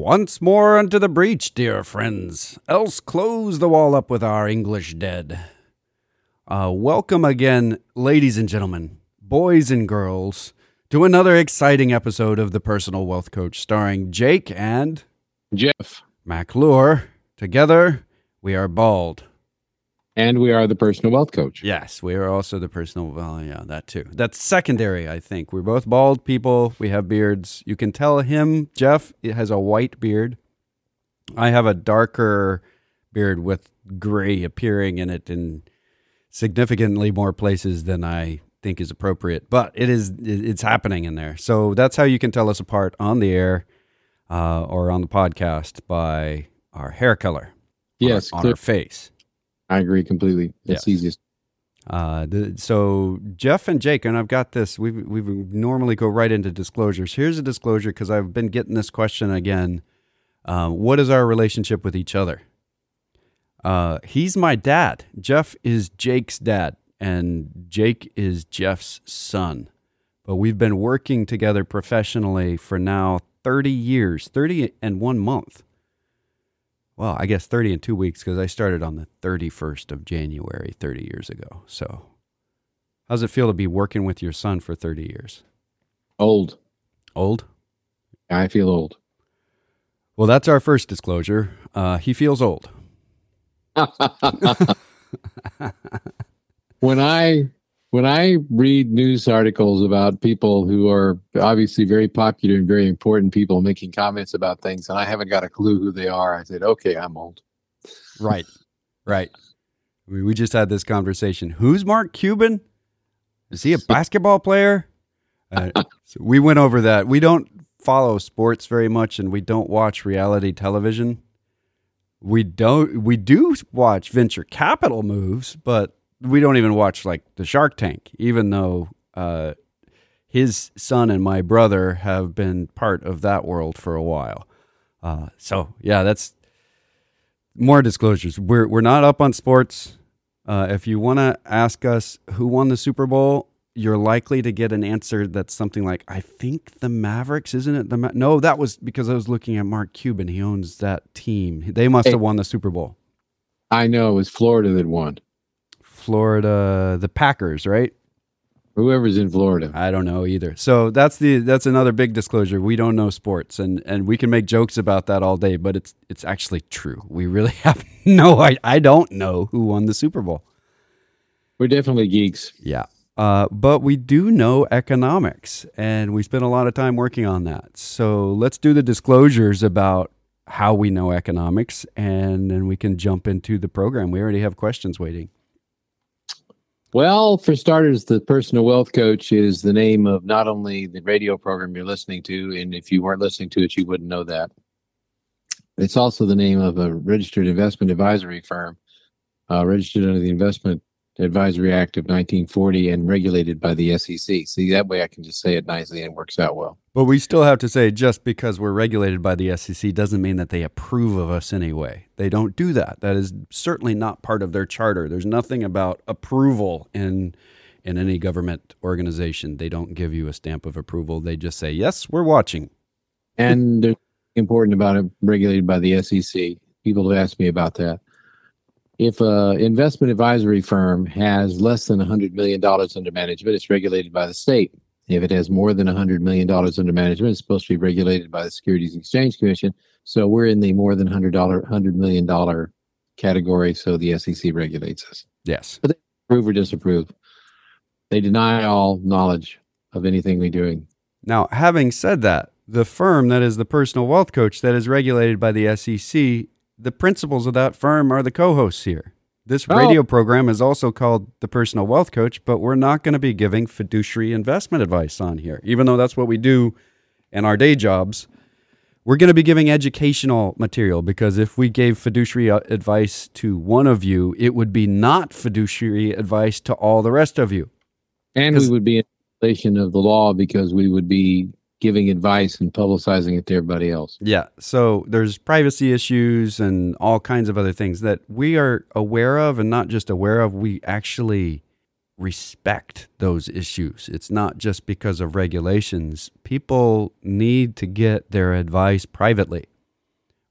Once more unto the breach, dear friends, else close the wall up with our English dead. Welcome again, ladies and gentlemen, boys and girls, to another exciting episode of The Personal Wealth Coach, starring Jake and Jeff. McClure. Together, we are bald. And we are the Personal Wealth Coach. Yes, we are also the personal, well, yeah, that too. That's secondary, I think. We're both bald people. We have beards. You can tell him, Jeff, it has a white beard. I have a darker beard with gray appearing in it in significantly more places than I think is appropriate. But it's happening in there. So that's how you can tell us apart on the air or on the podcast, by our hair color. Yes, on our face. I agree completely. That's easiest. So Jeff and Jake, and I've got this. We normally go right into disclosures. Here's a disclosure because I've been getting this question again. What is our relationship with each other? He's my dad. Jeff is Jake's dad, and Jake is Jeff's son. But we've been working together professionally for now 30 years, 30 and 1 month. Well, I guess 30 and 2 weeks because I started on the 31st of January 30 years ago. So how does it feel to be working with your son for 30 years? Old. Old? I feel old. Well, that's our first disclosure. He feels old. When I read news articles about people who are obviously very popular and very important people making comments about things, and I haven't got a clue who they are, I said, okay, I'm old. Right. We just had this conversation. Who's Mark Cuban? Is he a basketball player? So we went over that. We don't follow sports very much, and we don't watch reality television. We do watch venture capital moves, but we don't even watch like the Shark Tank, even though his son and my brother have been part of that world for a while. So yeah, that's more disclosures. We're not up on sports. If you want to ask us who won the Super Bowl, you're likely to get an answer that's something like, I think the Mavericks, isn't it? No, that was because I was looking at Mark Cuban. He owns that team. They must have won the Super Bowl. I know it was Florida that won. Florida, the Packers, right? Whoever's in Florida. I don't know either. So that's another big disclosure. We don't know sports, and we can make jokes about that all day, but it's actually true. We really have I don't know who won the Super Bowl. We're definitely geeks. Yeah. But we do know economics, and we spend a lot of time working on that. So let's do the disclosures about how we know economics, and then we can jump into the program. We already have questions waiting. Well, for starters, the Personal Wealth Coach is the name of not only the radio program you're listening to, and if you weren't listening to it, you wouldn't know that. It's also the name of a registered investment advisory firm, registered under the Investment Advisory Act of 1940 and regulated by the SEC. See, that way I can just say it nicely and it works out well. But we still have to say, just because we're regulated by the SEC doesn't mean that they approve of us anyway. They don't do that. That is certainly not part of their charter. There's nothing about approval in any government organization. They don't give you a stamp of approval. They just say, yes, we're watching. And there's important about it, regulated by the SEC. People have asked me about that. If an investment advisory firm has less than $100 million under management, it's regulated by the state. If it has more than $100 million under management, it's supposed to be regulated by the Securities and Exchange Commission. So we're in the more than $100 million category, so the SEC regulates us. Yes. But they approve or disapprove. They deny all knowledge of anything we're doing. Now, having said that, the firm that is the Personal Wealth Coach that is regulated by the SEC, the principals of that firm are the co-hosts here. This radio program is also called The Personal Wealth Coach, but we're not going to be giving fiduciary investment advice on here, even though that's what we do in our day jobs. We're going to be giving educational material, because if we gave fiduciary advice to one of you, it would be not fiduciary advice to all the rest of you. And we would be in violation of the law because we would be giving advice and publicizing it to everybody else. Yeah. So there's privacy issues and all kinds of other things that we are aware of, and not just aware of, we actually respect those issues. It's not just because of regulations. People need to get their advice privately.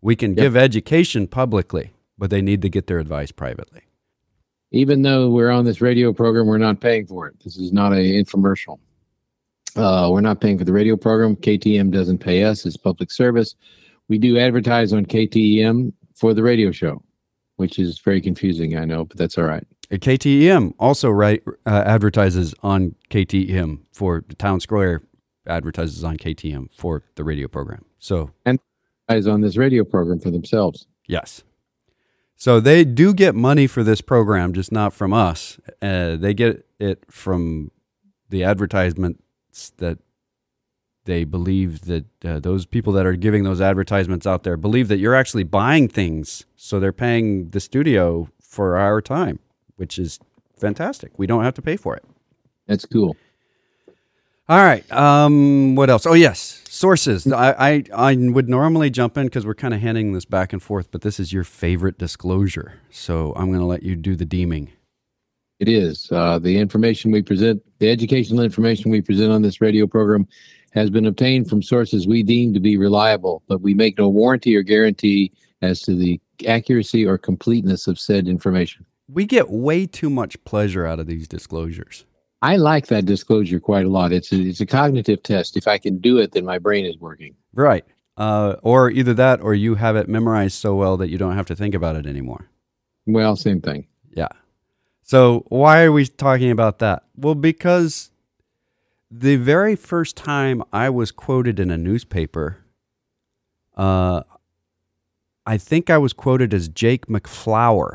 We can give education publicly, but they need to get their advice privately. Even though we're on this radio program, we're not paying for it. This is not an infomercial. We're not paying for the radio program. KTM doesn't pay us. It's public service. We do advertise on KTM for the radio show, which is very confusing, I know, but that's all right. KTEM also advertises on KTEM for the Town Square, advertises on KTM for the radio program. So, and advertise on this radio program for themselves. Yes. So they do get money for this program, just not from us. They get it from the advertisements that they believe that those people that are giving those advertisements out there believe that you're actually buying things. So they're paying the studio for our time, which is fantastic. We don't have to pay for it. That's cool. All right. What else? Oh, yes. Sources. I would normally jump in because we're kind of handing this back and forth, but this is your favorite disclosure. So I'm going to let you do the deeming. It is. The information we present, the educational information we present on this radio program has been obtained from sources we deem to be reliable, but we make no warranty or guarantee as to the accuracy or completeness of said information. We get way too much pleasure out of these disclosures. I like that disclosure quite a lot. It's a cognitive test. If I can do it, then my brain is working. Right. Or either that or you have it memorized so well that you don't have to think about it anymore. Well, same thing. Yeah. So why are we talking about that? Well, because the very first time I was quoted in a newspaper, I think I was quoted as Jake McFlower.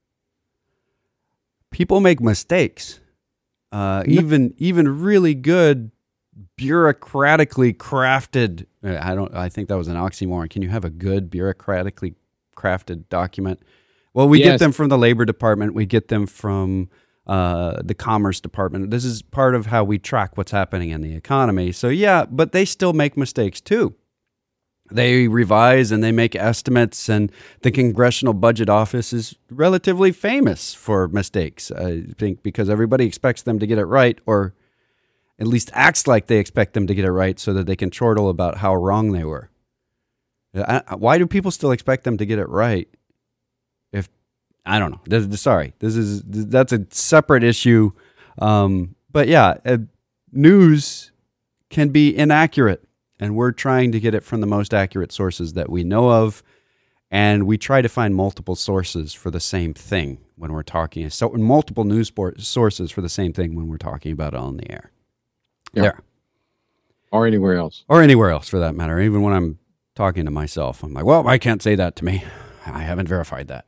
People make mistakes. Even really good bureaucratically crafted. I think that was an oxymoron. Can you have a good bureaucratically crafted document? Well, we get them from the Labor Department. We get them from the Commerce Department. This is part of how we track what's happening in the economy. So yeah, but they still make mistakes too. They revise and they make estimates, and the Congressional Budget Office is relatively famous for mistakes, I think, because everybody expects them to get it right, or at least acts like they expect them to get it right so that they can chortle about how wrong they were. Why do people still expect them to get it right? If I don't know. Sorry, that's a separate issue. But yeah, news can be inaccurate. And we're trying to get it from the most accurate sources that we know of. And we try to find multiple sources for the same thing when we're talking. So multiple news sources for the same thing when we're talking about it on the air. Yeah. There. Or anywhere else. Or anywhere else for that matter. Even when I'm talking to myself, I'm like, well, I can't say that to me. I haven't verified that.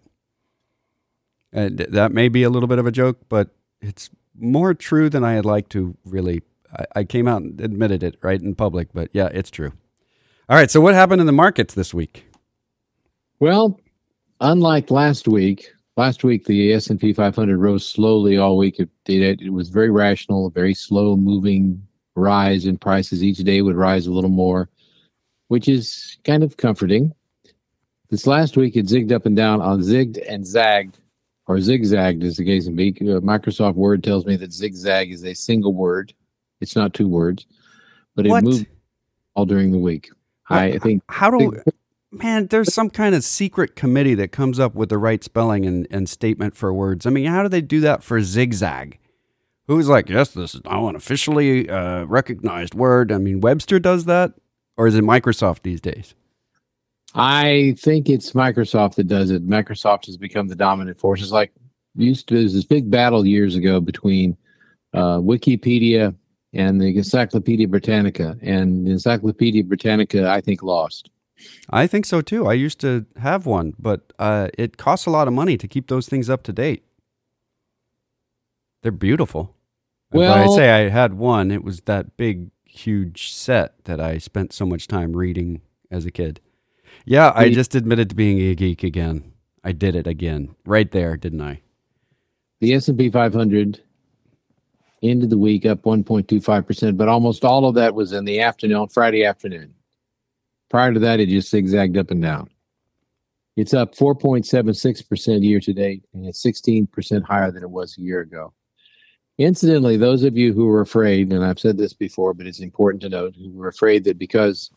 That may be a little bit of a joke, but it's more true than I'd like to really. I came out and admitted it right in public, but yeah, it's true. All right, so what happened in the markets this week? Well, unlike last week the S&P 500 rose slowly all week. It was very rational, a very slow moving rise in prices. Each day would rise a little more, which is kind of comforting. This last week it zigged up and down, zigged and zagged, or zigzagged as the case may be. Microsoft Word tells me that zigzag is a single word. It's not two words, but it moved all during the week. I think. Man, there's some kind of secret committee that comes up with the right spelling and statement for words. I mean, how do they do that for zigzag? Who's like, yes, this is now an officially recognized word. I mean, Webster does that, or is it Microsoft these days? I think it's Microsoft that does it. Microsoft has become the dominant force. It's like there's this big battle years ago between Wikipedia and the Encyclopedia Britannica. And the Encyclopedia Britannica, I think, lost. I think so, too. I used to have one, but it costs a lot of money to keep those things up to date. They're beautiful. Well, when I say I had one, it was that big, huge set that I spent so much time reading as a kid. Yeah, I just admitted to being a geek again. I did it again. Right there, didn't I? The S&P 500... ended the week up 1.25%, but almost all of that was in the afternoon, Friday afternoon. Prior to that, it just zigzagged up and down. It's up 4.76% year to date, and it's 16% higher than it was a year ago. Incidentally, those of you who were afraid, and I've said this before, but it's important to note, who were afraid that because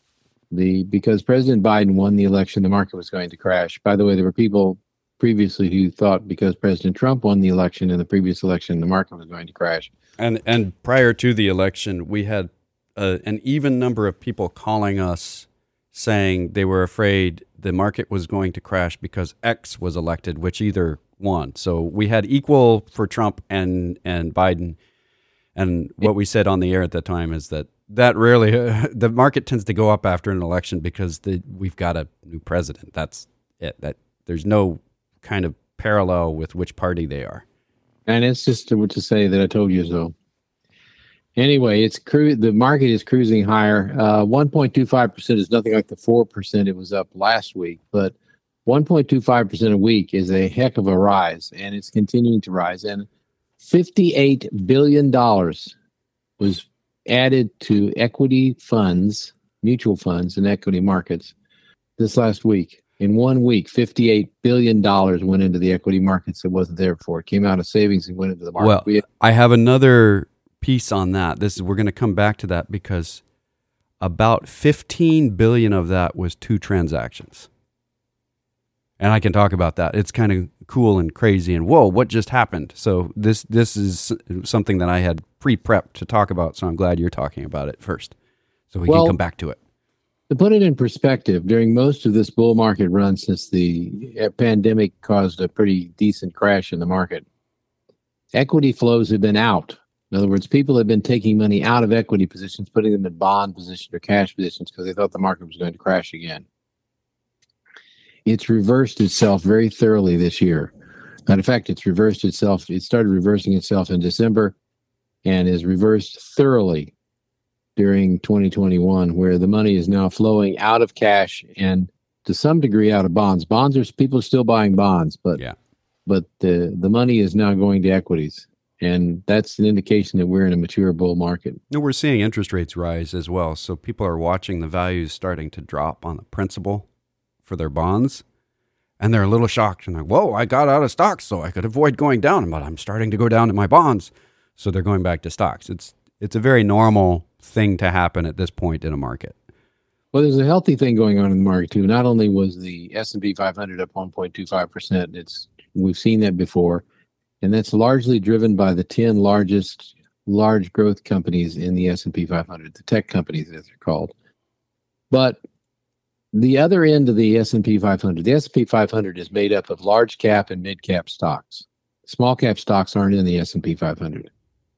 Because President Biden won the election, the market was going to crash. By the way, there were people previously who thought because President Trump won the election in the previous election, the market was going to crash. And prior to the election, we had an even number of people calling us saying they were afraid the market was going to crash because X was elected, which either won. So we had equal for Trump and Biden. And what we said on the air at that time is that rarely the market tends to go up after an election because we've got a new president. That's it. That there's no kind of parallel with which party they are. And it's just to say that I told you so. Anyway, the market is cruising higher. 1.25% is nothing like the 4% it was up last week, but 1.25% a week is a heck of a rise, and it's continuing to rise. And $58 billion was added to equity funds, mutual funds, and equity markets this last week. In 1 week, $58 billion went into the equity markets that wasn't there before. It came out of savings and went into the market. Well, I have another piece on that. We're going to come back to that because about 15 billion of that was 2 transactions. And I can talk about that. It's kind of cool and crazy and whoa, what just happened? So this is something that I had pre-prepped to talk about, so I'm glad you're talking about it first. So we can come back to it. To put it in perspective, during most of this bull market run since the pandemic caused a pretty decent crash in the market, equity flows have been out. In other words, people have been taking money out of equity positions, putting them in bond positions or cash positions because they thought the market was going to crash again. It's reversed itself very thoroughly this year. Matter of fact, it's reversed itself. It started reversing itself in December and is reversed thoroughly during 2021, where the money is now flowing out of cash and to some degree out of bonds. People are still buying bonds, but the money is now going to equities. And that's an indication that we're in a mature bull market. No, we're seeing interest rates rise as well. So people are watching the values starting to drop on the principal for their bonds. And they're a little shocked and like, whoa, I got out of stocks so I could avoid going down, but I'm starting to go down in my bonds. So they're going back to stocks. It's a very normal thing to happen at this point in a market. Well, there's a healthy thing going on in the market too. Not only was the S&P 500 up 1.25%, we've seen that before. And that's largely driven by the 10 large growth companies in the S&P 500, the tech companies as they're called. But the other end of the S&P 500, the S&P 500 is made up of large cap and mid cap stocks. Small cap stocks aren't in the S&P 500.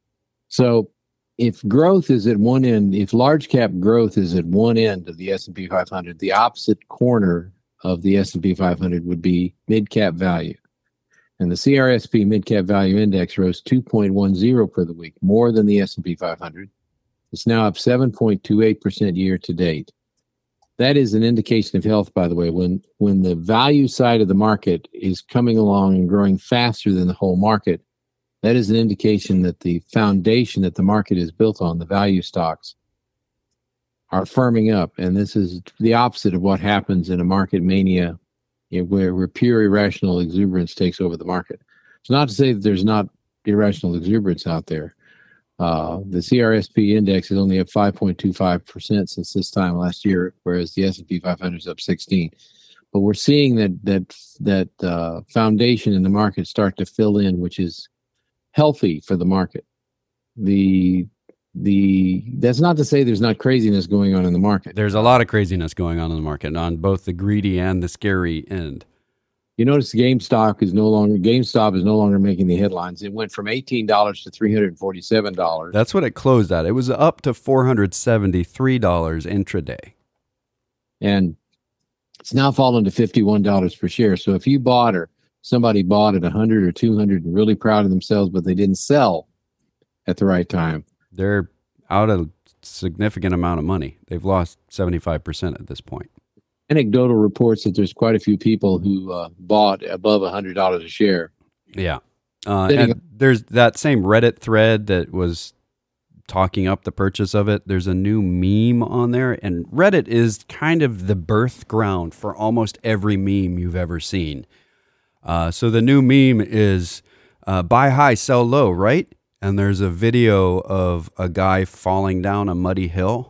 So if growth is at one end, if large cap growth is at one end of the S&P 500, the opposite corner of the S&P 500 would be mid cap value. And the CRSP Mid-Cap Value Index rose 2.10 for the week, more than the S&P 500. It's now up 7.28% year to date. That is an indication of health, by the way. When the value side of the market is coming along and growing faster than the whole market, that is an indication that the foundation that the market is built on, the value stocks, are firming up. And this is the opposite of what happens in a market mania where pure irrational exuberance takes over the market. It's not to say that there's not irrational exuberance out there. The CRSP index is only up 5.25% since this time last year, whereas the S&P 500 is up 16. But we're seeing that foundation in the market start to fill in, which is healthy for the market. That's not to say there's not craziness going on in the market. There's a lot of craziness going on in the market on both the greedy and the scary end. You notice GameStop is no longer making the headlines. It went from $18 to $347. That's what it closed at. It was up to $473 intraday. And it's now fallen to $51 per share. So if you bought or somebody bought at 100 or 200 and really proud of themselves, but they didn't sell at the right time, they're out a significant amount of money. They've lost 75% at this point. Anecdotal reports that there's quite a few people who bought above $100 a share. Yeah. And there's that same Reddit thread that was talking up the purchase of it. There's a new meme on there, and Reddit is kind of the birth ground for almost every meme you've ever seen. So the new meme is buy high, sell low, right? And there's a video of a guy falling down a muddy hill,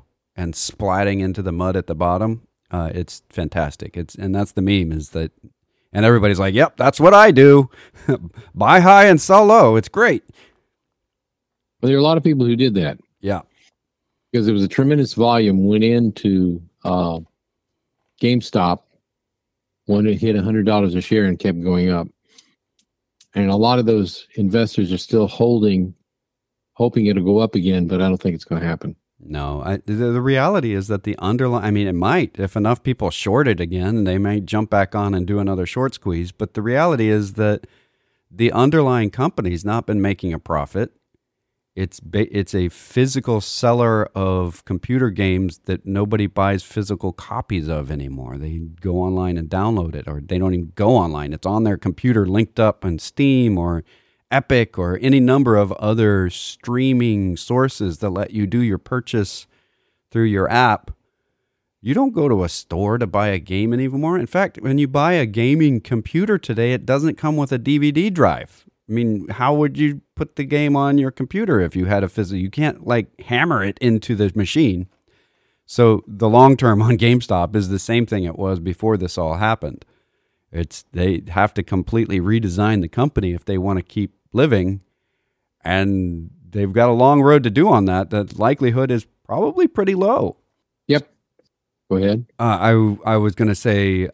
and splatting into the mud at the bottom. It's fantastic. And that's the meme is that, and everybody's like, yep, that's what I do. Buy high and sell low. It's great. Well, there are a lot of people who did that. Yeah. Because there was a tremendous volume went into GameStop when it hit $100 a share and kept going up. And a lot of those investors are still hoping it'll go up again, but I don't think it's going to happen. No, the reality is that the underlying, I mean, it might, if enough people short it again, they may jump back on and do another short squeeze. But the reality is that the underlying company's not been making a profit. It's a physical seller of computer games that nobody buys physical copies of anymore. They go online and download it, or they don't even go online. It's on their computer linked up on Steam or Epic or any number of other streaming sources that let you do your purchase through your app. You don't go to a store to buy a game anymore. In fact, when you buy a gaming computer today, it doesn't come with a DVD drive. I mean, how would you put the game on your computer if you had a physical? You can't like hammer it into the machine. So the long term on GameStop is the same thing it was before this all happened. They have to completely redesign the company if they want to keep living, and they've got a long road to do on that. The likelihood is probably pretty low. Yep. Go ahead. I was going to say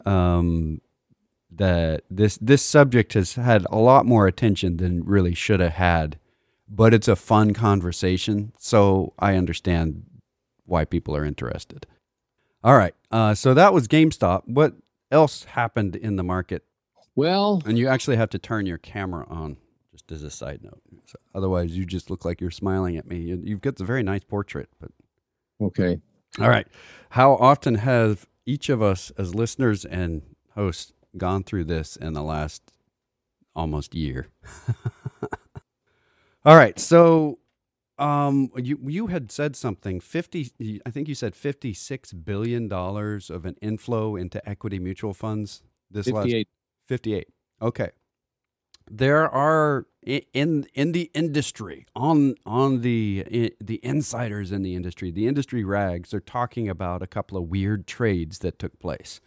that this subject has had a lot more attention than really should have had, but it's a fun conversation, so I understand why people are interested. All right, so that was GameStop. What else happened in the market? Well, and you actually have to turn your camera on, just as a side note. So otherwise, you just look like you're smiling at me. You've got a very nice portrait. But okay. All right. How often have each of us as listeners and hosts gone through this in the last almost year? All right. So you had said something, I think you said $56 billion of an inflow into equity mutual funds. 58. 58. Okay. There are in the industry, on the insiders in the industry rags are talking about a couple of weird trades that took place.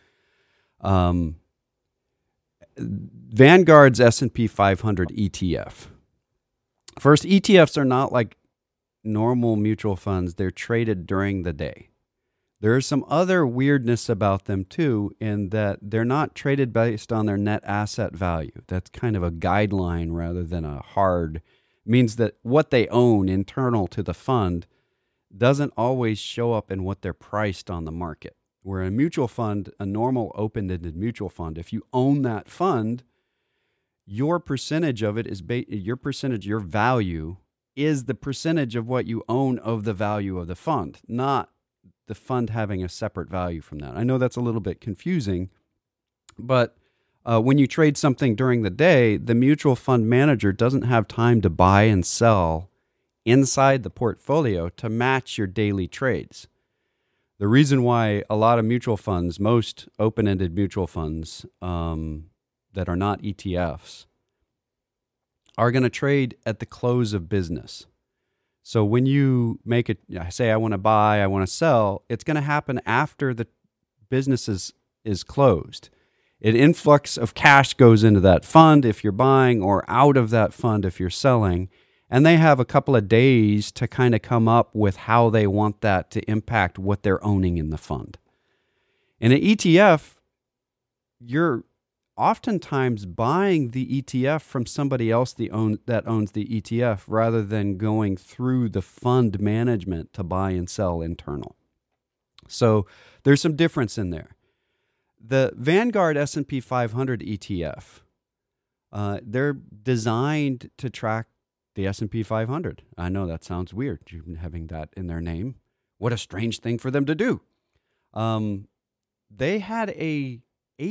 Vanguard's S&P 500 ETF. First, ETFs are not like normal mutual funds. They're traded during the day. There's some other weirdness about them, too, in that they're not traded based on their net asset value. That's kind of a guideline rather than a hard. Means that what they own internal to the fund doesn't always show up in what they're priced on the market. Where a mutual fund, a normal open-ended mutual fund, if you own that fund, your percentage of it is your value is the percentage of what you own of the value of the fund, not the fund having a separate value from that. I know that's a little bit confusing, but when you trade something during the day, the mutual fund manager doesn't have time to buy and sell inside the portfolio to match your daily trades. The reason why a lot of mutual funds, most open-ended mutual funds that are not ETFs, are going to trade at the close of business. So when you say I want to buy, I want to sell, it's going to happen after the business is closed. An influx of cash goes into that fund if you're buying, or out of that fund if you're selling. And they have a couple of days to kind of come up with how they want that to impact what they're owning in the fund. In an ETF, you're oftentimes buying the ETF from somebody else that owns the ETF rather than going through the fund management to buy and sell internal. So there's some difference in there. The Vanguard S&P 500 ETF, they're designed to track the S&P 500. I know that sounds weird, having that in their name. What a strange thing for them to do. They had a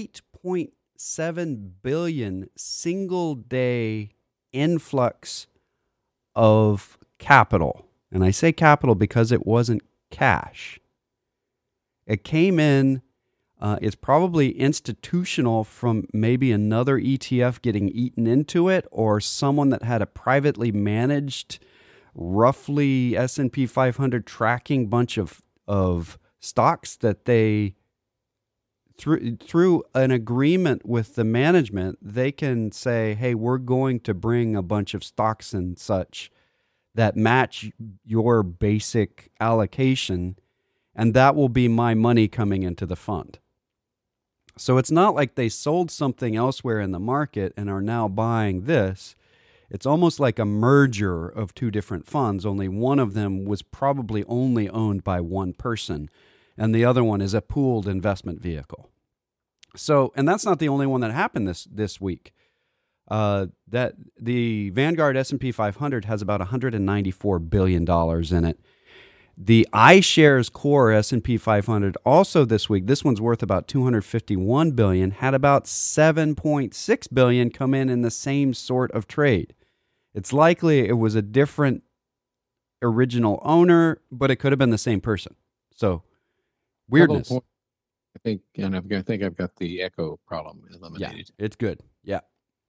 8.7 billion single day influx of capital. And I say capital because it wasn't cash. It came in, it's probably institutional from maybe another ETF getting eaten into it, or someone that had a privately managed, roughly S&P 500 tracking bunch of of stocks that they through an agreement with the management, they can say, hey, we're going to bring a bunch of stocks and such that match your basic allocation, and that will be my money coming into the fund. So it's not like they sold something elsewhere in the market and are now buying this. It's almost like a merger of two different funds, only one of them was probably only owned by one person, and the other one is a pooled investment vehicle. So, and that's not the only one that happened this week. That the Vanguard S&P 500 has about $194 billion in it. The iShares Core S&P 500 also this week, this one's worth about $251 billion, had about $7.6 billion come in the same sort of trade. It's likely it was a different original owner, but it could have been the same person. So, weirdness. I think I've got the echo problem eliminated. Yeah, it's good. Yeah.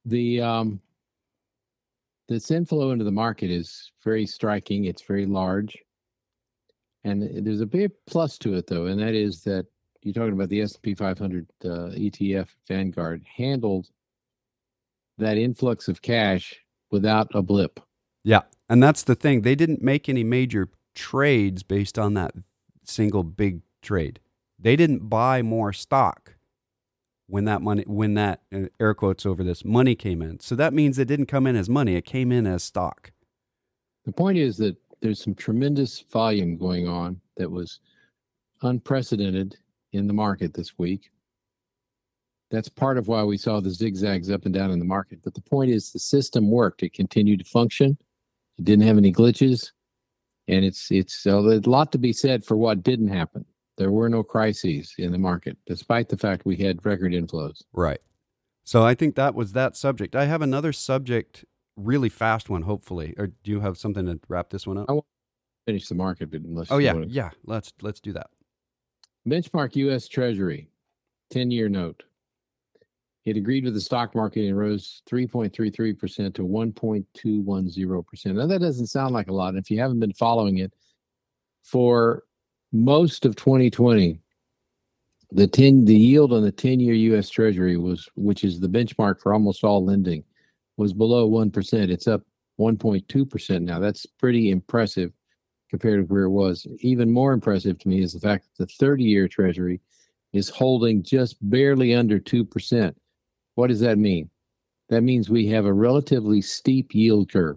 This inflow into the market is very striking. It's very large. And there's a big plus to it, though, and that is that you're talking about the S&P 500 ETF Vanguard handled that influx of cash without a blip. Yeah, and that's the thing. They didn't make any major trades based on that single big trade. They didn't buy more stock when that air quotes over this money came in. So that means it didn't come in as money. It came in as stock. The point is that there's some tremendous volume going on that was unprecedented in the market this week. That's part of why we saw the zigzags up and down in the market. But the point is the system worked. It continued to function. It didn't have any glitches. And it's there's a lot to be said for what didn't happen. There were no crises in the market, despite the fact we had record inflows. Right. So I think that was that subject. I have another subject, really fast one, hopefully. Or do you have something to wrap this one up? I want to finish the market, but unless yeah. Let's do that. Benchmark U.S. Treasury, 10-year note. It agreed with the stock market and rose 3.33% to 1.210%. Now, that doesn't sound like a lot. If you haven't been following it, for most of 2020, the yield on the 10-year U.S. Treasury which is the benchmark for almost all lending, was below 1%. It's up 1.2% now. That's pretty impressive compared to where it was. Even more impressive to me is the fact that the 30-year Treasury is holding just barely under 2%. What does that mean? That means we have a relatively steep yield curve.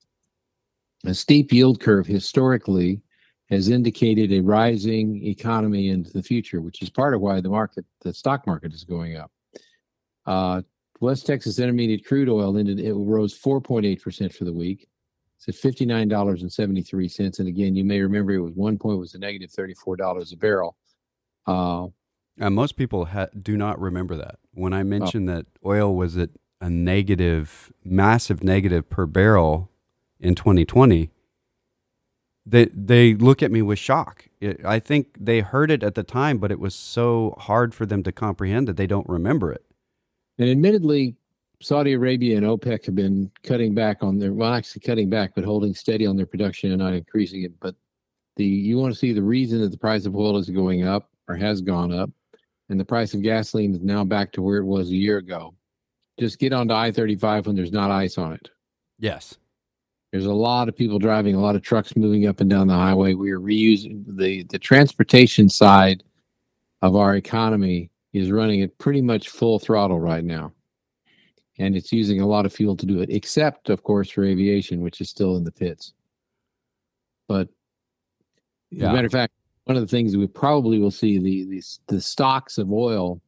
A steep yield curve historically has indicated a rising economy into the future, which is part of why the stock market is going up. West Texas Intermediate crude oil it rose 4.8% for the week. It's at $59.73. And again, you may remember it was one point was a negative $34 a barrel. And most people do not remember that. When I mentioned that oil was at a massive negative per barrel in 2020, they look at me with shock. I think they heard it at the time, but it was so hard for them to comprehend that they don't remember it. And admittedly, Saudi Arabia and OPEC have been cutting back but holding steady on their production and not increasing it. But you want to see the reason that the price of oil is going up or has gone up, and the price of gasoline is now back to where it was a year ago. Just get onto I-35 when there's not ice on it. Yes. There's a lot of people driving, a lot of trucks moving up and down the highway. We are reusing the transportation side of our economy is running at pretty much full throttle right now. And it's using a lot of fuel to do it, except, of course, for aviation, which is still in the pits. But as a matter of fact, one of the things that we probably will see, the stocks of oil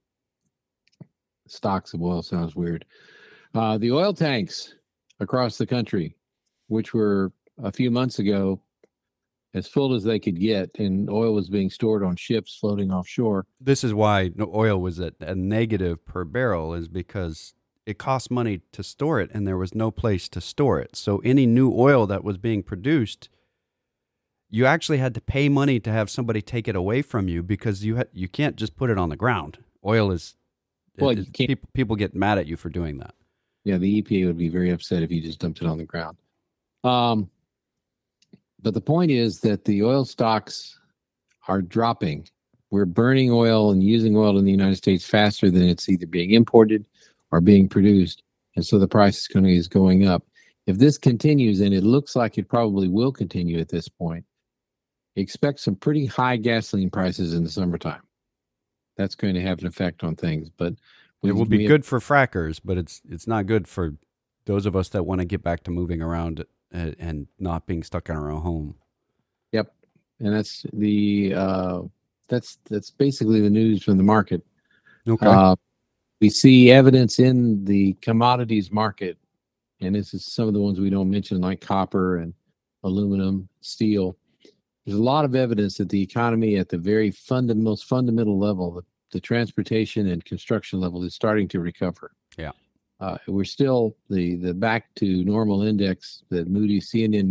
sounds weird. The oil tanks across the country, which were a few months ago as full as they could get, and oil was being stored on ships floating offshore. This is why oil was at a negative per barrel, is because it cost money to store it, and there was no place to store it. So any new oil that was being produced, you actually had to pay money to have somebody take it away from you, because you can't just put it on the ground. Oil is, people get mad at you for doing that. Yeah, the EPA would be very upset if you just dumped it on the ground. But the point is that the oil stocks are dropping. We're burning oil and using oil in the United States faster than it's either being imported or being produced. And so the price is going up. If this continues, and it looks like it probably will continue at this point, expect some pretty high gasoline prices in the summertime. That's going to have an effect on things. But it will be good for frackers, but it's not good for those of us that want to get back to moving around and not being stuck in our own home. Yep, and that's that's basically the news from the market. Okay. We see evidence in the commodities market, and this is some of the ones we don't mention, like copper and aluminum, steel. There's a lot of evidence that the economy at the very most fundamental level, the transportation and construction level, is starting to recover. Yeah. We're still the back to normal index that Moody's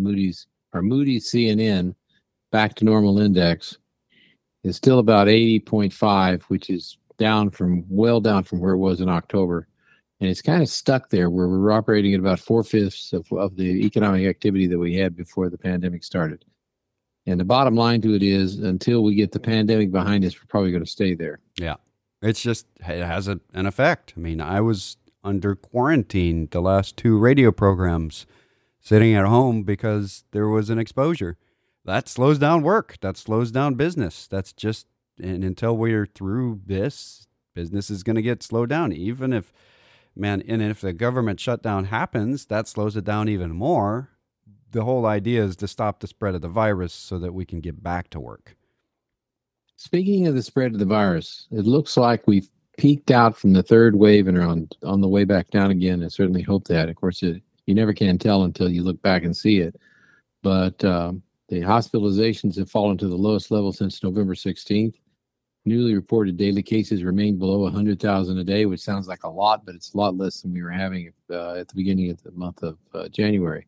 CNN back to normal index is still about 80.5, which is well down from where it was in October. And it's kind of stuck there where we're operating at about 4/5 of the economic activity that we had before the pandemic started. And the bottom line to it is, until we get the pandemic behind us, we're probably going to stay there. Yeah. It has an effect. I mean, I was under quarantine the last 2 radio programs sitting at home because there was an exposure. That slows down work. That slows down business. And until we're through this, business is going to get slowed down. Even if the government shutdown happens, that slows it down even more. The whole idea is to stop the spread of the virus so that we can get back to work. Speaking of the spread of the virus, it looks like we've peaked out from the third wave and are on the way back down again. I certainly hope that. Of course, you never can tell until you look back and see it. But the hospitalizations have fallen to the lowest level since November 16th. Newly reported daily cases remain below 100,000 a day, which sounds like a lot, but it's a lot less than we were having at the beginning of the month of January.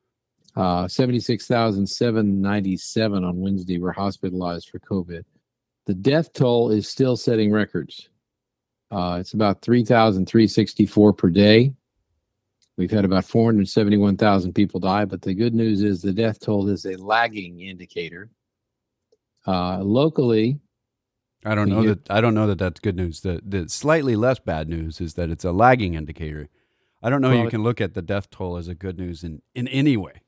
76,797 on Wednesday were hospitalized for COVID. The death toll is still setting records. It's about 3,364 per day. We've had about 471,000 people die, but the good news is the death toll is a lagging indicator. Locally, I don't know that that's good news. The slightly less bad news is that it's a lagging indicator. I don't know you can look at the death toll as a good news in any way.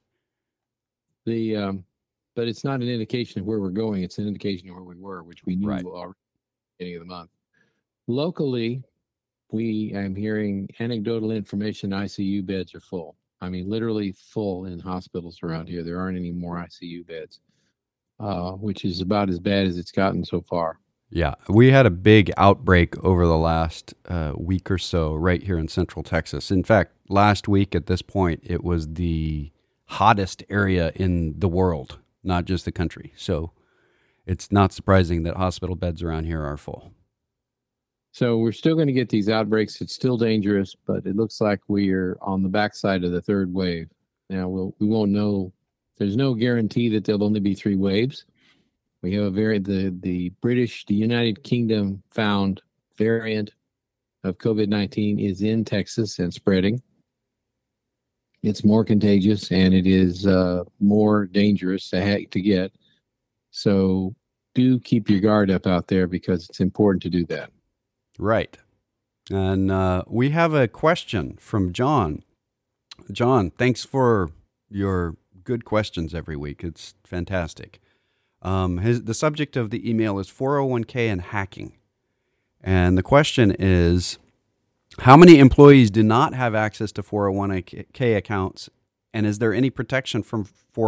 But it's not an indication of where we're going. It's an indication of where we were, which we knew already at the beginning of the month. Locally, I'm hearing anecdotal information: ICU beds are full. I mean, literally full in hospitals around here. There aren't any more ICU beds, which is about as bad as it's gotten so far. Yeah, we had a big outbreak over the last week or so right here in Central Texas. In fact, last week at this point, it was the hottest area in the world, not just the country. So it's not surprising that hospital beds around here are full. So we're still going to get these outbreaks. It's still dangerous, but it looks like we are on the backside of the third wave. Now, we won't know. There's no guarantee that there'll only be 3 waves. We have the United Kingdom found variant of COVID-19 is in Texas and spreading. It's more contagious and it is more dangerous to get. So do keep your guard up out there because it's important to do that. Right. And we have a question from John. John, thanks for your good questions every week. It's fantastic. The subject of the email is 401k and hacking. And the question is, how many employees do not have access to 401k accounts? And is there any protection from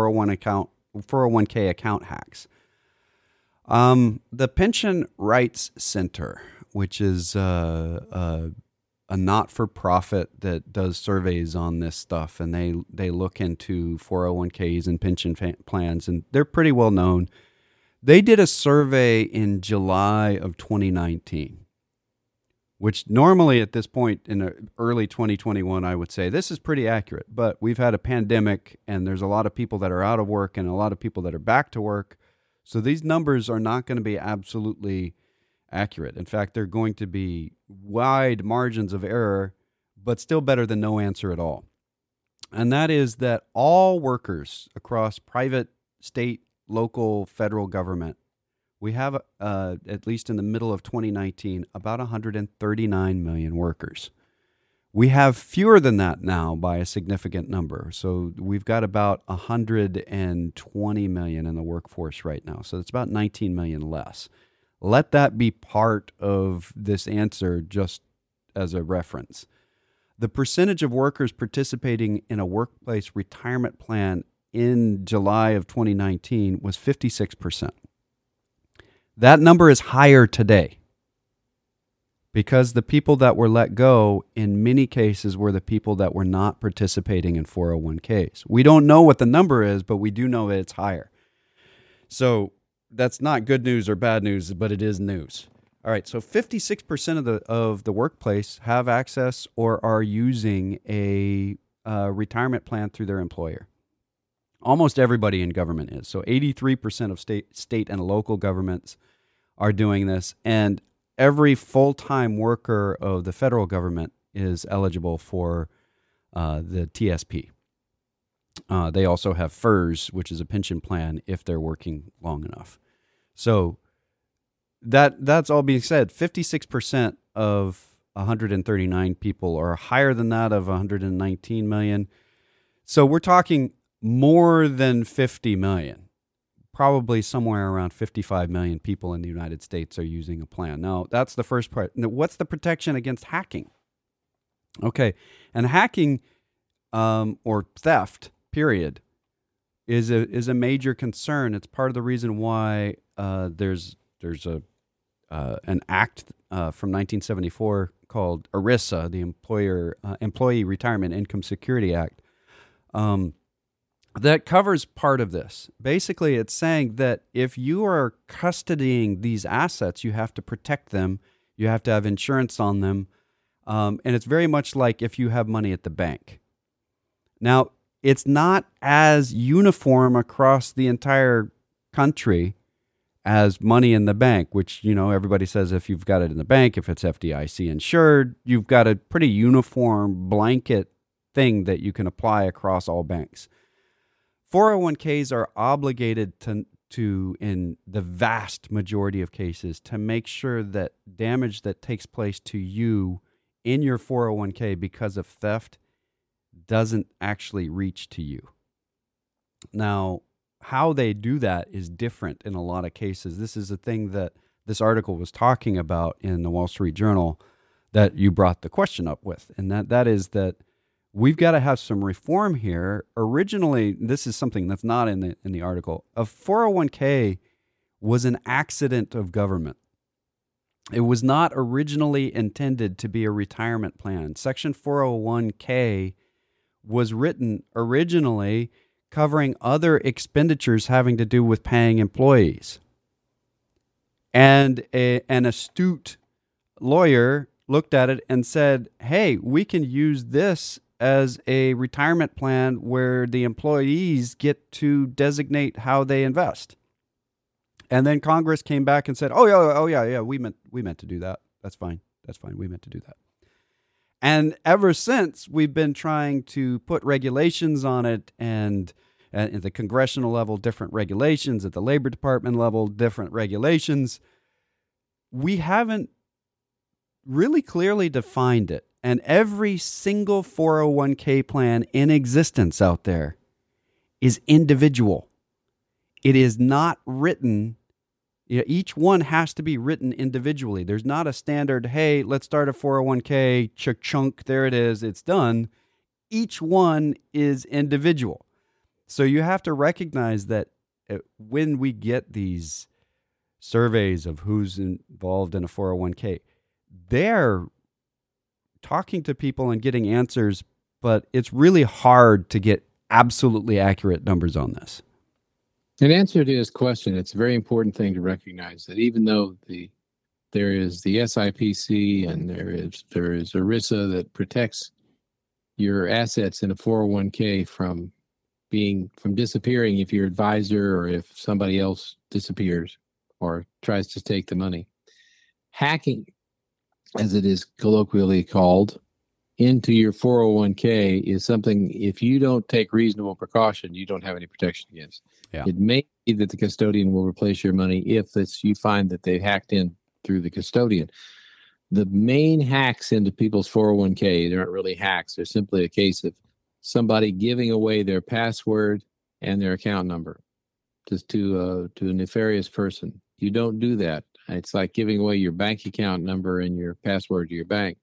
401k account hacks? The Pension Rights Center, which is a not-for-profit that does surveys on this stuff, and they look into 401ks and pension plans, and they're pretty well known. They did a survey in July of 2019, which normally at this point in early 2021, I would say this is pretty accurate. But we've had a pandemic, and there's a lot of people that are out of work and a lot of people that are back to work. So these numbers are not going to be absolutely accurate. In fact, they're going to be wide margins of error, but still better than no answer at all. And that is that all workers across private, state, local, federal government we have, at least in the middle of 2019, about 139 million workers. We have fewer than that now by a significant number. So we've got about 120 million in the workforce right now. So it's about 19 million less. Let that be part of this answer just as a reference. The percentage of workers participating in a workplace retirement plan in July of 2019 was 56%. That number is higher today, because the people that were let go in many cases were the people that were not participating in 401ks. We don't know what the number is, but we do know that it's higher. So that's not good news or bad news, but it is news. All right, so 56% of the workplace have access or are using a retirement plan through their employer. Almost everybody in government is. So 83% of state and local governments are doing this, and every full-time worker of the federal government is eligible for the TSP. They also have FERS, which is a pension plan if they're working long enough. So that's all being said. 56% of 139 people are higher than that of 119 million. So we're talking more than 50 million. Probably somewhere around 55 million people in the United States are using a plan. Now, that's the first part. Now, what's the protection against hacking? Okay, and hacking or theft, period, is a major concern. It's part of the reason why there's an act from 1974 called ERISA, the Employee Retirement Income Security Act. That covers part of this. Basically, it's saying that if you are custodying these assets, you have to protect them. You have to have insurance on them. And it's very much like if you have money at the bank. Now, it's not as uniform across the entire country as money in the bank, which, everybody says if you've got it in the bank, if it's FDIC insured, you've got a pretty uniform blanket thing that you can apply across all banks. 401ks are obligated to, in the vast majority of cases, to make sure that damage that takes place to you in your 401k because of theft doesn't actually reach to you. Now, how they do that is different in a lot of cases. This is a thing that this article was talking about in the Wall Street Journal that you brought the question up with, and that is that we've got to have some reform here. Originally, this is something that's not in the article. A 401k was an accident of government. It was not originally intended to be a retirement plan. Section 401k was written originally covering other expenditures having to do with paying employees. And an astute lawyer looked at it and said, hey, we can use this as a retirement plan where the employees get to designate how they invest. And then Congress came back and said, oh yeah, we meant to do that. That's fine. We meant to do that. And ever since, we've been trying to put regulations on it, and at the congressional level, different regulations, at the Labor Department level, different regulations. We haven't really clearly defined it. And every single 401k plan in existence out there is individual. It is not written. Each one has to be written individually. There's not a standard, hey, let's start a 401k, chunk, there it is, it's done. Each one is individual. So you have to recognize that when we get these surveys of who's involved in a 401k, they're talking to people and getting answers, but it's really hard to get absolutely accurate numbers on this. In answer to this question, it's a very important thing to recognize that even though there is the SIPC and there is ERISA that protects your assets in a 401k from disappearing if your advisor or if somebody else disappears or tries to take the money. Hacking, as it is colloquially called into your 401k is something, if you don't take reasonable precaution, you don't have any protection against. Yeah. It may be that the custodian will replace your money if you find that they hacked in through the custodian. The main hacks into people's 401k, they aren't really hacks. They're simply a case of somebody giving away their password and their account number just to a nefarious person. You don't do that. It's like giving away your bank account number and your password to your bank.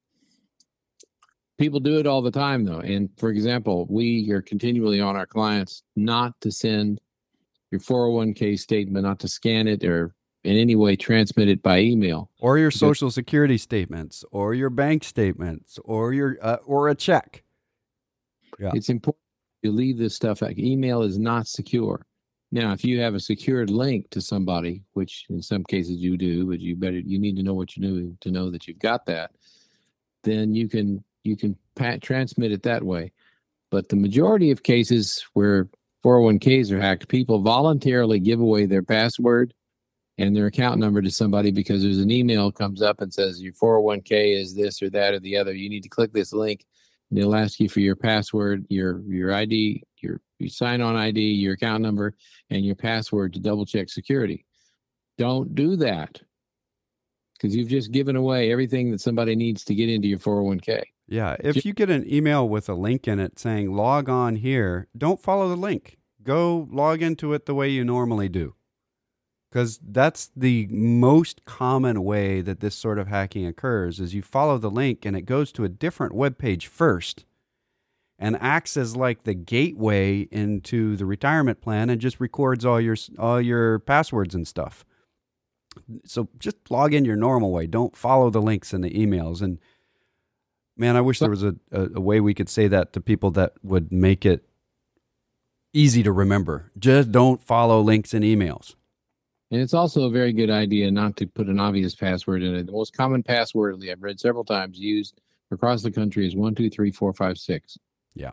People do it all the time, though. And for example, we are continually on our clients not to send your 401k statement, not to scan it or in any way transmit it by email. Or your social security statements, or your bank statements, or your or a check. Yeah. It's important you leave this stuff out. Email is not secure. Now, if you have a secured link to somebody, which in some cases you do, but you need to know what you're doing to know that you've got that, then you can transmit it that way. But the majority of cases where 401ks are hacked, people voluntarily give away their password and their account number to somebody because there's an email comes up and says your 401k is this or that or the other. You need to click this link. And they'll ask you for your password, your ID, your sign-on ID, your account number, and your password to double-check security. Don't do that because you've just given away everything that somebody needs to get into your 401k. Yeah, if you get an email with a link in it saying log on here, don't follow the link. Go log into it the way you normally do. Because that's the most common way that this sort of hacking occurs is you follow the link and it goes to a different web page first and acts as like the gateway into the retirement plan and just records all your passwords and stuff. So just log in your normal way. Don't follow the links in the emails. And man, I wish there was a way we could say that to people that would make it easy to remember. Just don't follow links in emails. And it's also a very good idea not to put an obvious password in it. The most common password I've read several times used across the country is 123456. Yeah.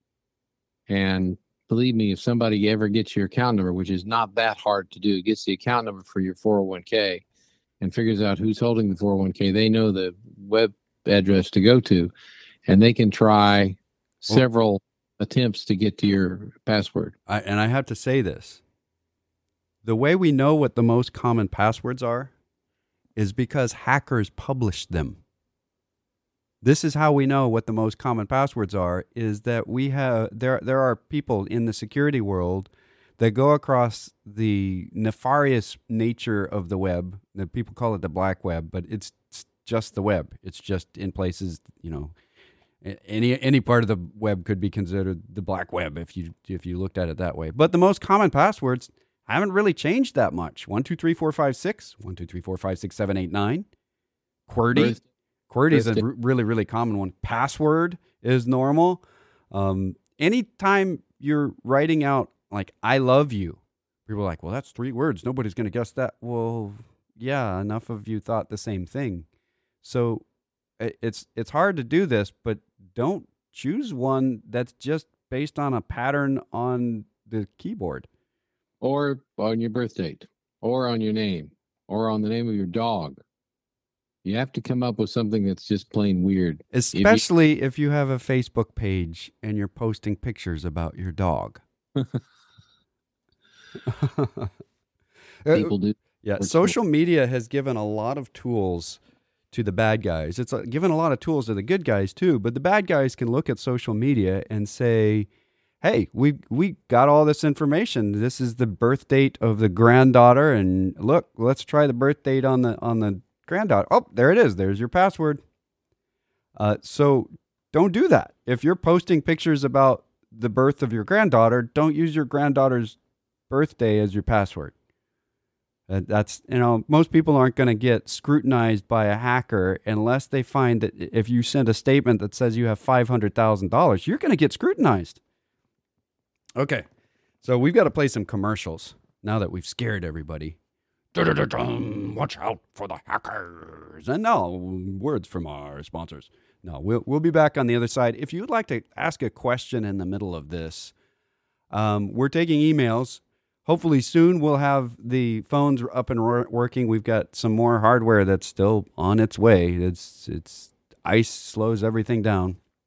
And believe me, if somebody ever gets your account number, which is not that hard to do, gets the account number for your 401k and figures out who's holding the 401k, they know the web address to go to, and they can try several attempts to get to your password. And I have to say this. The way we know what the most common passwords are is because hackers publish them. This is how we know what the most common passwords are, is that we have there are people in the security world that go across the nefarious nature of the web. That people call it the black web, but it's just the web. It's just in places, any part of the web could be considered the black web if you looked at it that way. But the most common passwords haven't really changed that much. 123456, 123456789. QWERTY. QWERTY is a really, really common one. Password is normal. Anytime you're writing out like "I love you," people are like, "Well, that's 3 words. Nobody's going to guess that." Well, yeah, enough of you thought the same thing. So it's hard to do this, but don't choose one that's just based on a pattern on the keyboard. Or on your birth date, or on your name, or on the name of your dog. You have to come up with something that's just plain weird. Especially if you have a Facebook page and you're posting pictures about your dog. People do. Yeah, social media has given a lot of tools to the bad guys. It's given a lot of tools to the good guys too, but the bad guys can look at social media and say, hey, we got all this information. This is the birth date of the granddaughter, and look, let's try the birth date on the granddaughter. Oh, there it is. There's your password. So don't do that. If you're posting pictures about the birth of your granddaughter, don't use your granddaughter's birthday as your password. That's, most people aren't going to get scrutinized by a hacker unless they find that if you send a statement that says you have $500,000, you're going to get scrutinized. Okay, so we've got to play some commercials now that we've scared everybody. Watch out for the hackers. And now, words from our sponsors. No, we'll be back on the other side. If you'd like to ask a question in the middle of this, we're taking emails. Hopefully soon we'll have the phones up and working. We've got some more hardware that's still on its way. It's ice slows everything down.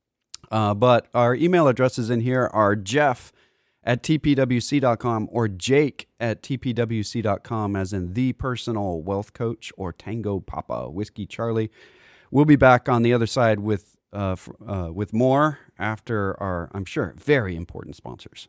But our email addresses in here are jeff@tpwc.com or jake@tpwc.com, as in the personal wealth coach, or Tango Papa Whiskey Charlie. We'll be back on the other side with more after our, I'm sure, very important sponsors.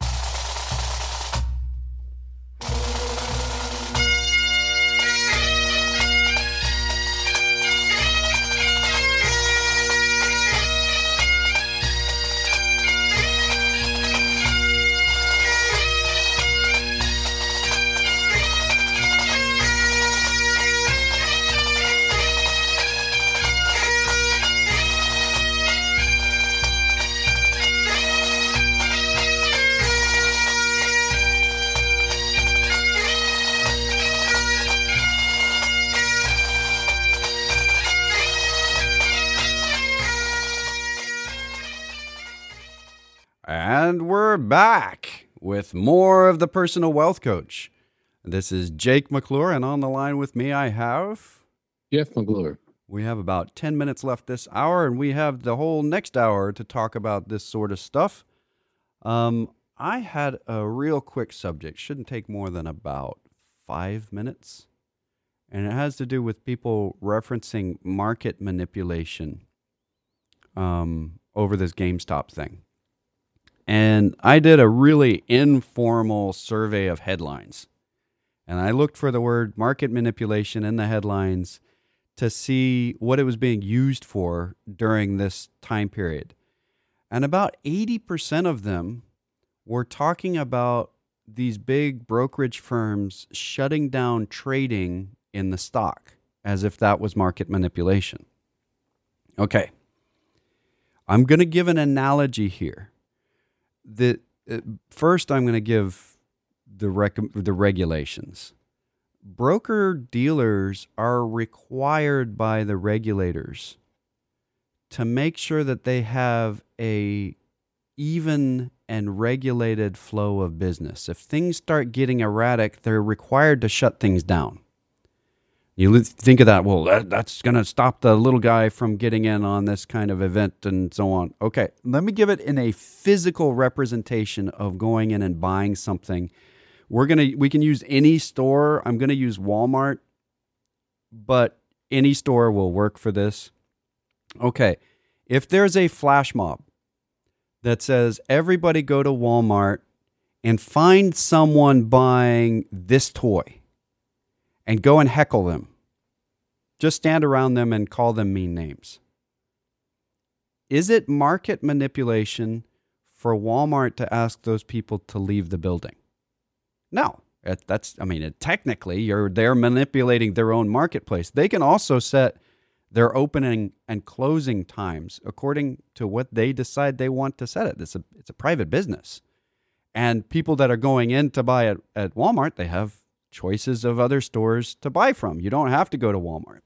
And we're back with more of the Personal Wealth Coach. This is Jake McClure, and on the line with me I have Jeff McClure. We have about 10 minutes left this hour, and we have the whole next hour to talk about this sort of stuff. I had a real quick subject, shouldn't take more than about 5 minutes, and it has to do with people referencing market manipulation over this GameStop thing. And I did a really informal survey of headlines. And I looked for the word market manipulation in the headlines to see what it was being used for during this time period. And about 80% of them were talking about these big brokerage firms shutting down trading in the stock, as if that was market manipulation. Okay. I'm going to give an analogy here. First, I'm going to give the regulations. Broker dealers are required by the regulators to make sure that they have a even and regulated flow of business. If things start getting erratic, they're required to shut things down. You think of that, well, that's going to stop the little guy from getting in on this kind of event and so on. Okay, let me give it in a physical representation of going in and buying something. We can use any store. I'm going to use Walmart, but any store will work for this. Okay, if there's a flash mob that says, everybody go to Walmart and find someone buying this toy, and go and heckle them. Just stand around them and call them mean names. Is it market manipulation for Walmart to ask those people to leave the building? No. Technically, they're manipulating their own marketplace. They can also set their opening and closing times according to what they decide they want to set it. It's a private business. And people that are going in to buy at Walmart, they have choices of other stores to buy from. You don't have to go to Walmart.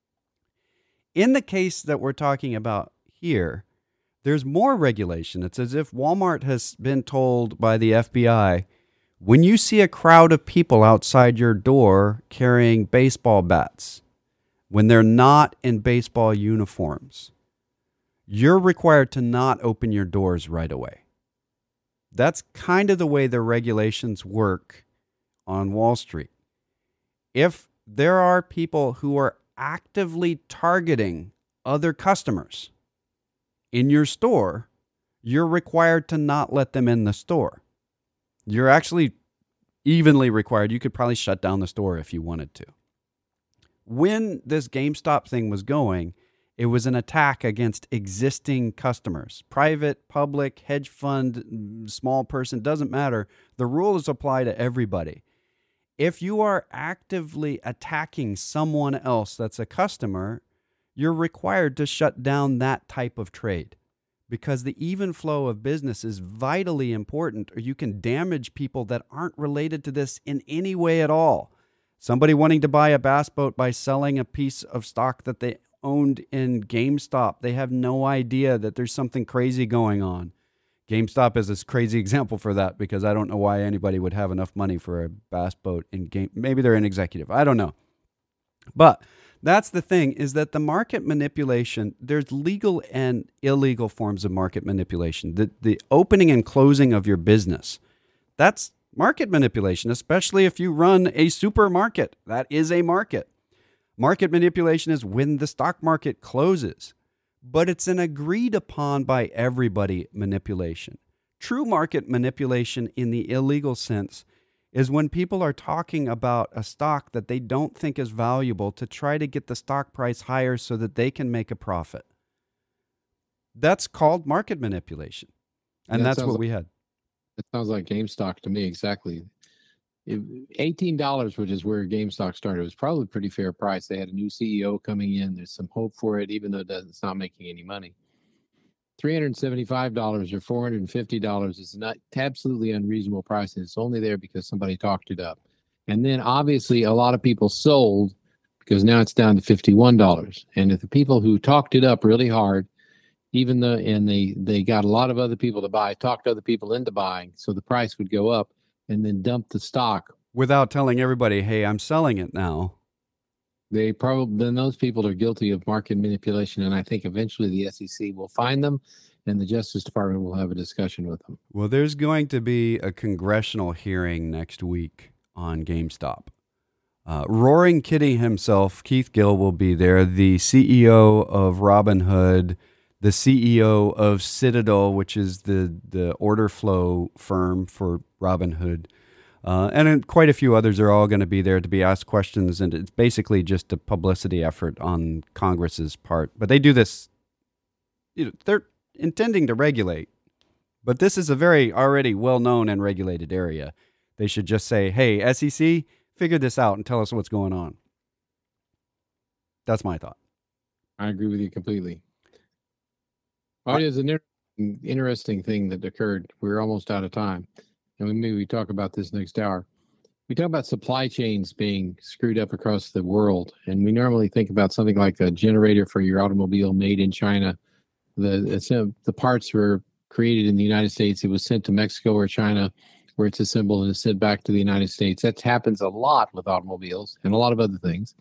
In the case that we're talking about here, there's more regulation. It's as if Walmart has been told by the FBI, when you see a crowd of people outside your door carrying baseball bats, when they're not in baseball uniforms, you're required to not open your doors right away. That's kind of the way the regulations work on Wall Street. If there are people who are actively targeting other customers in your store, you're required to not let them in the store. You're actually evenly required. You could probably shut down the store if you wanted to. When this GameStop thing was going, it was an attack against existing customers. Private, public, hedge fund, small person, doesn't matter. The rules apply to everybody. If you are actively attacking someone else that's a customer, you're required to shut down that type of trade, because the even flow of business is vitally important, or you can damage people that aren't related to this in any way at all. Somebody wanting to buy a bass boat by selling a piece of stock that they owned in GameStop, they have no idea that there's something crazy going on. GameStop is a crazy example for that, because I don't know why anybody would have enough money for a bass boat in game. Maybe they're an executive. I don't know. But That's the thing, is that the market manipulation, there's legal and illegal forms of market manipulation. The opening and closing of your business, that's market manipulation, especially if you run a supermarket. That is a market. Market manipulation is when the stock market closes, but it's an agreed upon by everybody manipulation. True market manipulation in the illegal sense is when people are talking about a stock that they don't think is valuable to try to get the stock price higher so that they can make a profit. That's called market manipulation. And that's what we had. It sounds like GameStop to me, exactly. $18, which is where GameStop started, was probably a pretty fair price. They had a new CEO coming in. There's some hope for it, even though it's not making any money. $375 or $450 is not absolutely unreasonable price. It's only there because somebody talked it up. And then obviously a lot of people sold because now it's down to $51. And if the people who talked it up really hard, even though, and they got a lot of other people to buy, talked other people into buying, so the price would go up and then dump the stock. Without telling everybody, hey, I'm selling it now. Then those people are guilty of market manipulation, and I think eventually the SEC will find them, and the Justice Department will have a discussion with them. Well, there's going to be a congressional hearing next week on GameStop. Roaring Kitty himself, Keith Gill, will be there, the CEO of Robinhood, the CEO of Citadel, which is the order flow firm for Robinhood. And quite a few others are all going to be there to be asked questions, and it's basically just a publicity effort on Congress's part. But they do this, they're intending to regulate, but this is a very already well-known and regulated area. They should just say, hey, SEC, figure this out and tell us what's going on. That's my thought. I agree with you completely. Well, it is an interesting thing that occurred. We're almost out of time. And maybe we talk about this next hour. We talk about supply chains being screwed up across the world. And we normally think about something like a generator for your automobile made in China. The parts were created in the United States. It was sent to Mexico or China, where it's assembled and is sent back to the United States. That happens a lot with automobiles and a lot of other things.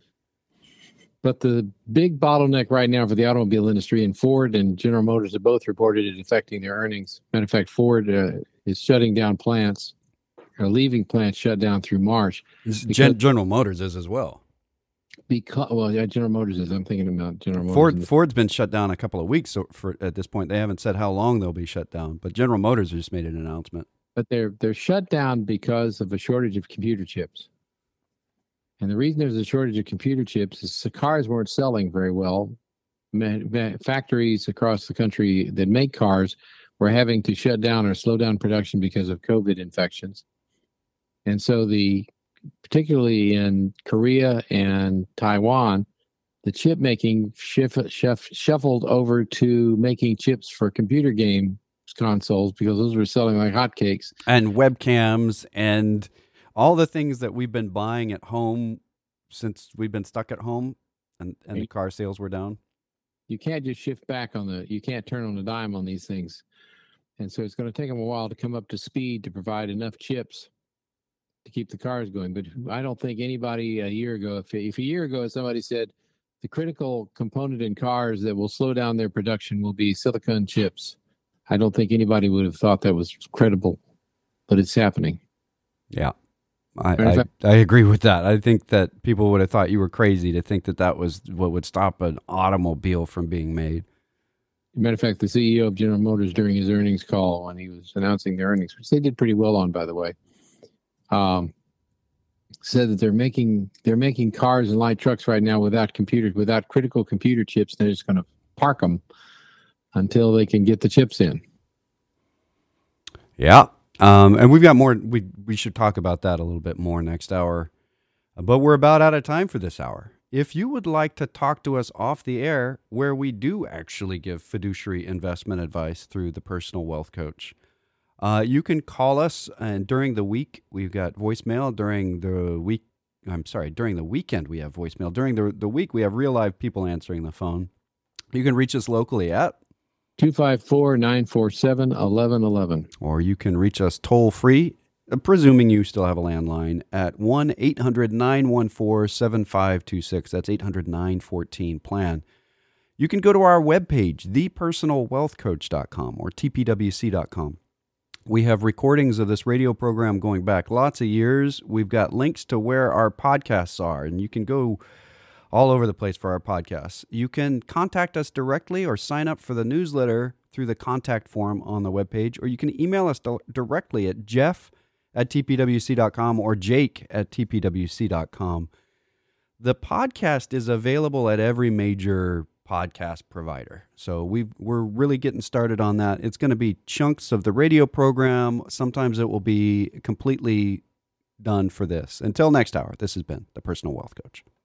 But the big bottleneck right now for the automobile industry, and Ford and General Motors have both reported it affecting their earnings. Matter of fact, Ford is shutting down plants, or leaving plants shut down through March. General Motors is as well. General Motors is. I'm thinking about General Motors. Ford's been shut down a couple of weeks. So at this point, they haven't said how long they'll be shut down. But General Motors just made an announcement. But they're shut down because of a shortage of computer chips. And the reason there's a shortage of computer chips is the cars weren't selling very well. Factories across the country that make cars were having to shut down or slow down production because of COVID infections. And so particularly in Korea and Taiwan, the chip making shuffled over to making chips for computer game consoles because those were selling like hotcakes. And webcams and all the things that we've been buying at home since we've been stuck at home and the car sales were down. You can't just shift back you can't turn on a dime on these things. And so it's going to take them a while to come up to speed to provide enough chips to keep the cars going. But I don't think anybody a year ago, if a year ago somebody said the critical component in cars that will slow down their production will be silicon chips, I don't think anybody would have thought that was credible, but it's happening. Yeah. I agree with that. I think that people would have thought you were crazy to think that was what would stop an automobile from being made. Matter of fact, the CEO of General Motors during his earnings call when he was announcing their earnings, which they did pretty well on, by the way, said that they're making cars and light trucks right now without critical computer chips. They're just going to park them until they can get the chips in. Yeah. And we've got more. We should talk about that a little bit more next hour. But we're about out of time for this hour. If you would like to talk to us off the air, where we do actually give fiduciary investment advice through the Personal Wealth Coach, you can call us. And during the week, we've got voicemail. During the weekend, we have voicemail. During the week, we have real live people answering the phone. You can reach us locally at 254-947-1111. Or you can reach us toll free presuming you still have a landline, at 1-800-914-7526. That's 800-914-PLAN. You can go to our webpage, thepersonalwealthcoach.com or tpwc.com. We have recordings of this radio program going back lots of years. We've got links to where our podcasts are, and you can go all over the place for our podcasts. You can contact us directly or sign up for the newsletter through the contact form on the webpage, or you can email us directly at jeff@tpwc.com or jake@tpwc.com. The podcast is available at every major podcast provider. So we're really getting started on that. It's going to be chunks of the radio program. Sometimes it will be completely done for this. Until next hour, this has been The Personal Wealth Coach.